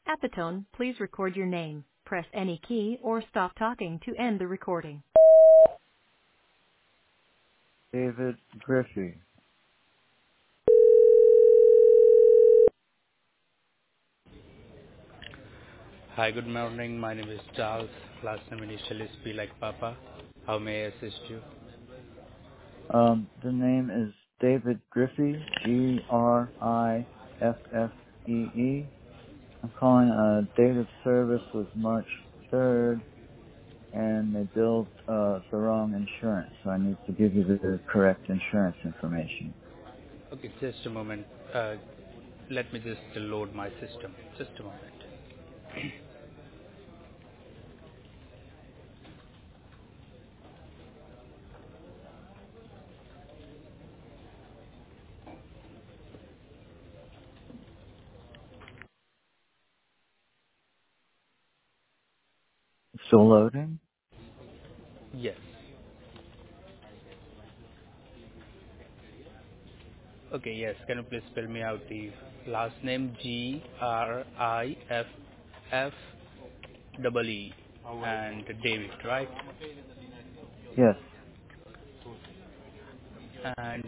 At the tone, please record your name. Press any key or stop talking to end the recording. David Griffey. Hi, good morning. My name is Charles. Last name initial is P like Papa. How may I assist you? The name is David Griffey, Griffee. I'm calling, date of service was March 3rd, and they billed, the wrong insurance, so I need to give you the correct insurance information. Okay, just a moment. Let me just load my system. Just a moment. Still loading? Yes. Okay, yes. Can you please spell me out the last name? Grifffe and David, right? Yes, And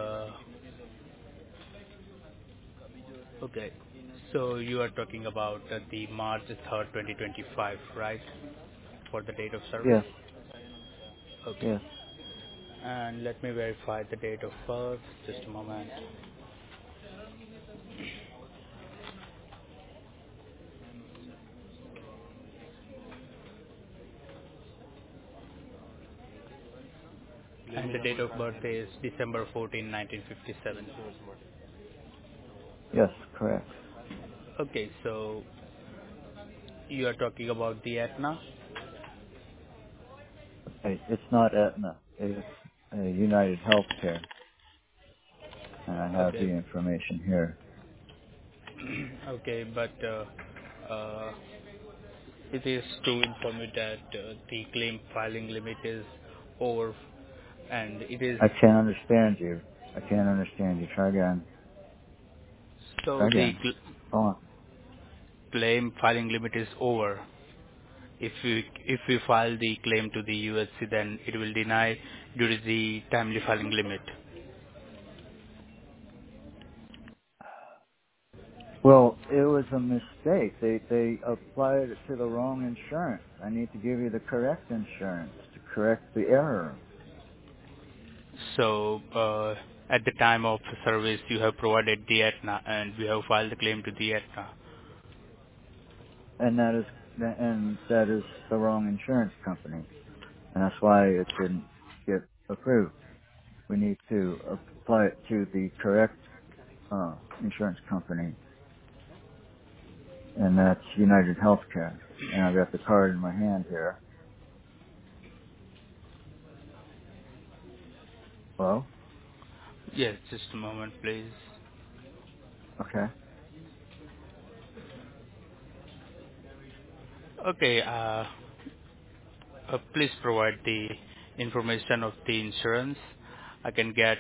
okay. So you are talking about the March 3rd, 2025, right? For the date of service? yes, Okay. yes. And let me verify the date of birth. Just a moment. And the date of birth is December 14, 1957. Yes, correct. Okay, so you are talking about the Aetna? Okay, it's not Aetna. It's United Healthcare, and I have the Okay. information here. Okay, but it is to inform you that the claim filing limit is over and it is I can't understand you. I can't understand you. Try again. so Try the again. Go on. claim filing limit is over. If we file the claim to the UHC, then it will deny due to the timely filing limit. Well, it was a mistake. They applied it to the wrong insurance. I need to give you the correct insurance to correct the error. So at the time of service, you have provided the Aetna, and we have filed the claim to the Aetna. And that is the wrong insurance company. And that's why it didn't get approved. We need to apply it to the correct insurance company, and that's United Healthcare. And I've got the card in my hand here. Hello? Yes, just a moment, please. Okay. Okay, please provide the information of the insurance. I can get.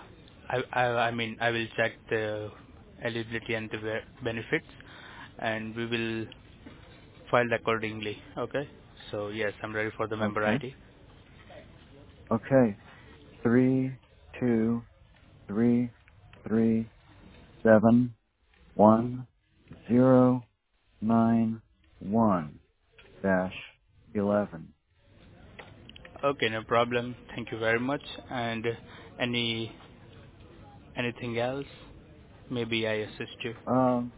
I will check the eligibility and the benefits, and we will file accordingly. Okay. So yes, I'm ready for the member Okay. ID. Okay. 323371091 dash 11. Okay, no problem. Thank you very much. And any anything else? Maybe I assist you. Um,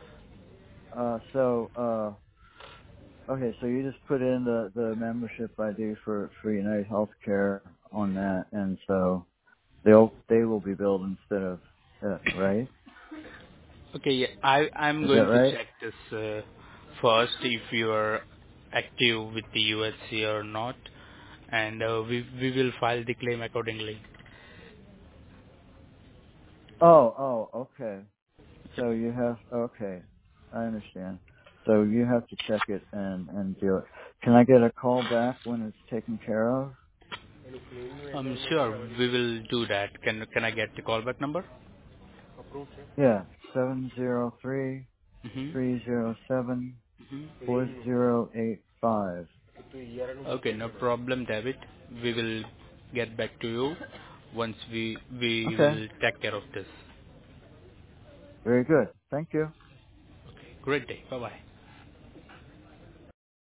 okay, so you just put in the membership ID for United Healthcare on that, and so they will be billed instead of Aetna, right? Okay, yeah, I'm Is that going to right? check this first if you are active with the UHC or not, and we will file the claim accordingly. Okay. So you have, okay, I understand. So you have to check it and do it. Can I get a call back when it's taken care of? Sure, we will do that. Can I get the callback number? Yeah, 703. 307 4085. Okay, no problem, David. We will get back to you once we Okay. will take care of this. Very good. Thank you. Great day. Bye bye.